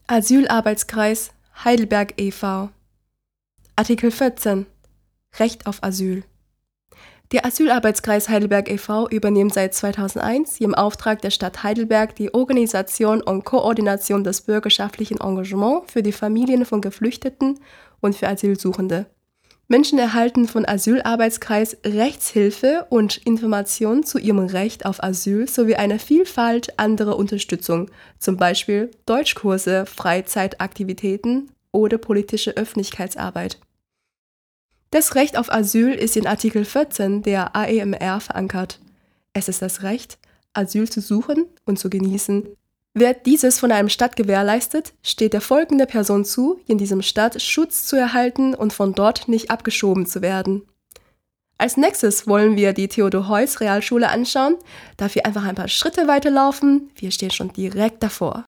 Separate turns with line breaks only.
Asylarbeitskreis Heidelberg e.V. Artikel 14 Recht auf Asyl. Der Asylarbeitskreis Heidelberg e.V. übernimmt seit 2001 im Auftrag der Stadt Heidelberg die Organisation und Koordination des bürgerschaftlichen Engagements für die Familien von Geflüchteten und für Asylsuchende. Menschen erhalten von Asylarbeitskreis Rechtshilfe und Informationen zu ihrem Recht auf Asyl sowie eine Vielfalt anderer Unterstützung, zum Beispiel Deutschkurse, Freizeitaktivitäten oder politische Öffentlichkeitsarbeit. Das Recht auf Asyl ist in Artikel 14 der AEMR verankert. Es ist das Recht, Asyl zu suchen und zu genießen. Wird dieses von einem Staat gewährleistet, steht der folgenden Person zu, in diesem Staat Schutz zu erhalten und von dort nicht abgeschoben zu werden. Als nächstes wollen wir die Theodor-Heuss Realschule anschauen. Darf ich einfach ein paar Schritte weiterlaufen? Wir stehen schon direkt davor.